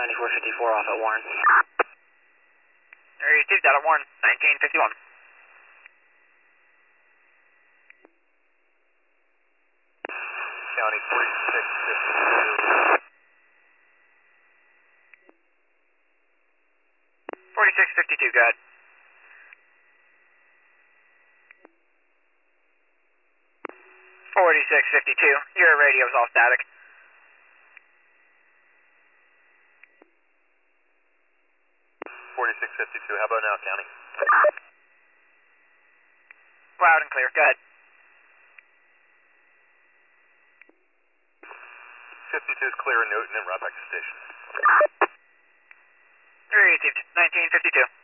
9454 off at Warren. Received out of Warren, 1951. County 4652. 4652, go ahead. Your radio's all static. 4652, how about now, County? Loud and clear, go ahead. 52 is clear in Newton and right back to station. Received, 1952.